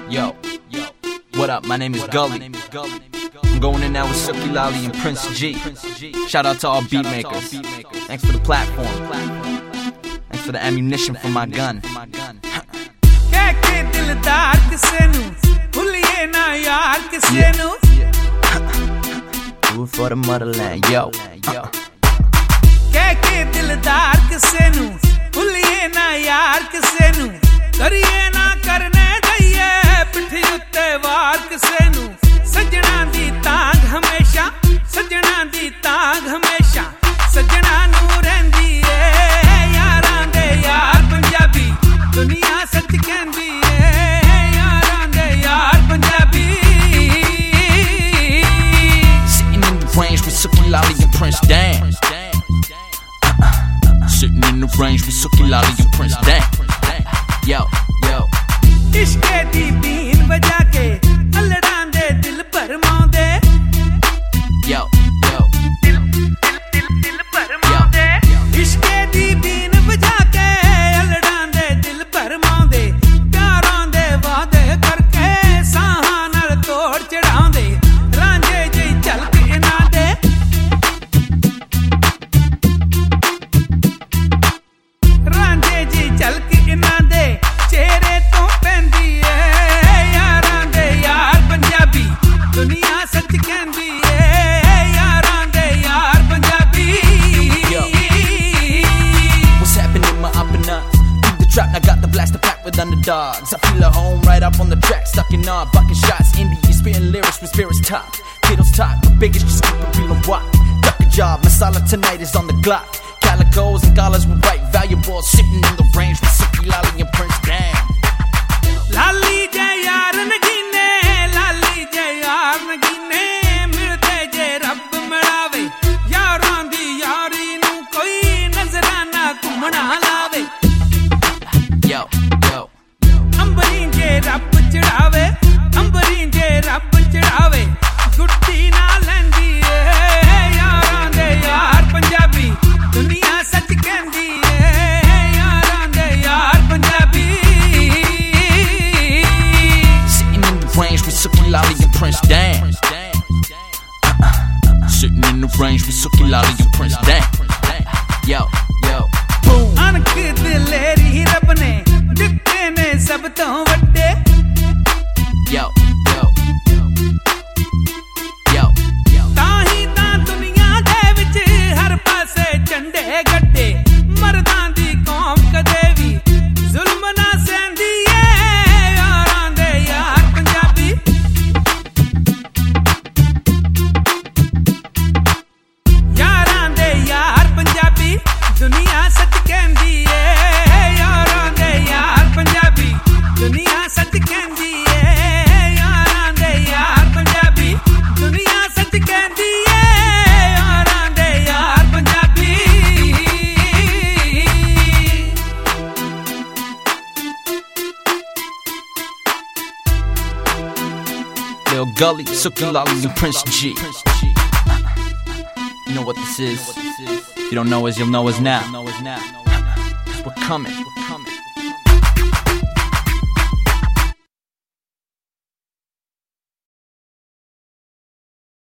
Yo, what up? My name is Gully. I'm going in now with Sookie Lolly and Prince G. Shout out to all beat makers. Thanks for the platform. Thanks for the ammunition for my gun. Do it for the motherland, yo. करिए ना करने दईए पिठ उत्ते वार किसे नू सजना दी तांग हमेशा सजना दी तांग हमेशा सजना नू रहंदी ए यारां दे यार पंजाबी दुनिया सच कहंदी ए यारां दे यार Punjabi Sitting in the range with Sookie Lolly and Prince Dan. Sitting in the range with Sookie Lolly and Prince Dan. Yo, yo. इश्क़े दी बीन बजा के अल्लड़ां दे दिल भरमाउंदे. Yo, yo. दिल भरमाउंदे. इश्क़े दी बीन बजा के अल्लड़ां दे दिल भरमाउंदे. प्यारां दे वादे करके साहां नाल तोड़ चढ़ाउंदे. रांझे जी झलक इन्हां दे. रांझे जी झलक इन्हां दे. चेहरे तो पैंदी ए यारां दे यार पंजाबी दुनिया सच कहंदी ए यारां दे यार Punjabi. What's happening, my opponents? Through the trap, I got the blaster packed with underdogs. I feel at home right up on the track, stuck in on bucket shots. Indian spitting lyrics with spirits top. Kiddles top, the biggest just keep it real and walk. Duck a job, Masala tonight is on the Glock. Calicos and dollars with white valuables, sitting in the range with Sookie Lolly and Prince Dan. लाली जे यार नगीने लाली जे यार नगीने मिलते जे रब मिलावे यारां दी यारी नू कोई नजराना घुमना लावे. Yo, yo. अंबरी जे रब चढ़ावे अंबरी जे रब चढ़ावे गुड्डी ना लैंदी ए यारां दे यार पंजाबी दुनिया सच कहंदी ए यारां दे यार Punjabi. Range with Sookie Lolly and Prince Dan. Sitting in the range with Sookie Lolly and Prince Dan. Yo, yo. Boom. अनख दिलेरी रब ने दिते ने सब तो वड्डे. Yo, yo. Yo, yo. ताही तां दुनिया दे विच हर पासे झंडे गड्डे. मर्दां दी कौम कदे भी जुल्म ना सहंदी ए यारां दे यार पंजाबी. यारां दे यार पंजाबी दुनिया सच कहंदी ए यारां दे यार पंजाबी दुनिया सच कहंदी ए यारां दे यार पंजाबी दुनिया सच कहंदी ए यारां दे यार Punjabi. Lil Gully, Sookie Lolly and Prince G. You know what this is. If you don't know us, you'll know us now. We're coming.